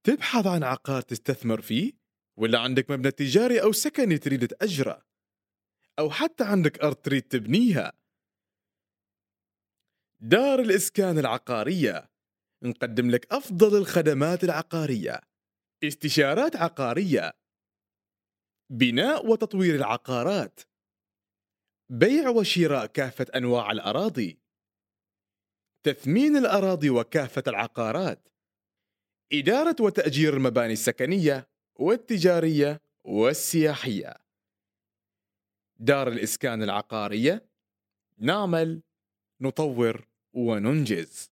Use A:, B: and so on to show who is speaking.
A: تبحث عن عقار تستثمر فيه؟ ولا عندك مبنى تجاري أو سكني تريد تأجره؟ أو حتى عندك أرض تريد تبنيها؟ دار الإسكان العقارية نقدم لك أفضل الخدمات العقارية، استشارات عقارية، بناء وتطوير العقارات، بيع وشراء كافة أنواع الأراضي، تثمين الأراضي وكافة العقارات، إدارة وتأجير المباني السكنية والتجارية والسياحية. دار الإسكان العقارية، نعمل، نطور وننجز.